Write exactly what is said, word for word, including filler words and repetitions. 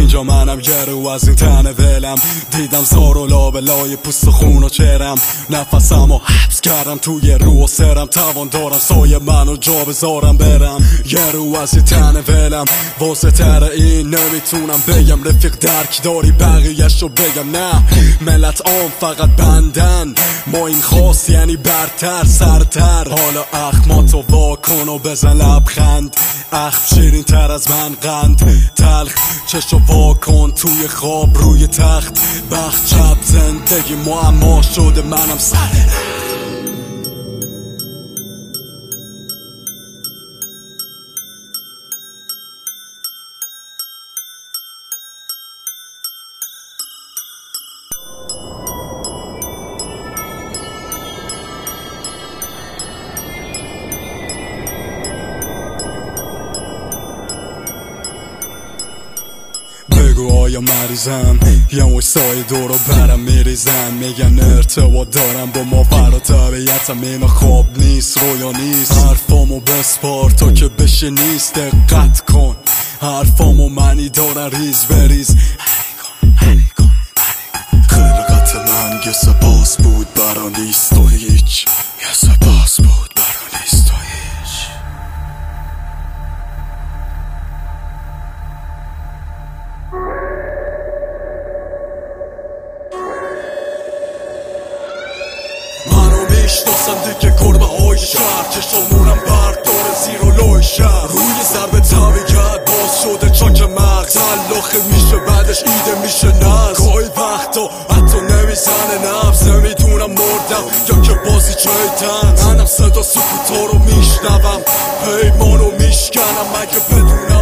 اینجا منم یه رو از این تن ولم، دیدم زار و لابلای پوست و خون و چرم، نفسم و حبس کردم توی رو و سرم، توان دارم سایه منو جا بذارم برم. یه رو از این تن ولم، واسه تر این نمیتونم بگم رفیق درک داری بقیه‌ش رو بگم. نه ملت عام فقط بندن، ما این خاص یعنی برتر سرتر. حالا اخماتو وا کن و بزن لبخند، اخم شیرین تر از من قند تلخ، چشو وا کن توی خواب روی تخت، بخت چپ زندگی معما شده منم سر بگو آیا مریضم یا مشتای دور و برم میریزن، میگن ارتباط دارم با ما فرا طبیعتم، اینا خواب نیست رویا نیست. حرفامو بسپار تا که بشه نیست، دقت کن حرفامو معنی دارن ریز بریز. خلقت من یه سپاس بود برا نیست و هیچ، یه سپاس بود برا نیست و هیچ. میشناسم دیگه گربه های شهر، چشامونم برداره زیر و لای شهر، روی ضرب طبیعت باز شده چاک مغز، تلاخه میشه بعدش ایده میشه نز. گاهی وقتا حتی نمیزنه نبز، نمیدونم مردم یا که بازی چیتن، منم صدا سکوتا رو میشنوم، پیمانو میشکنم مگه بدونم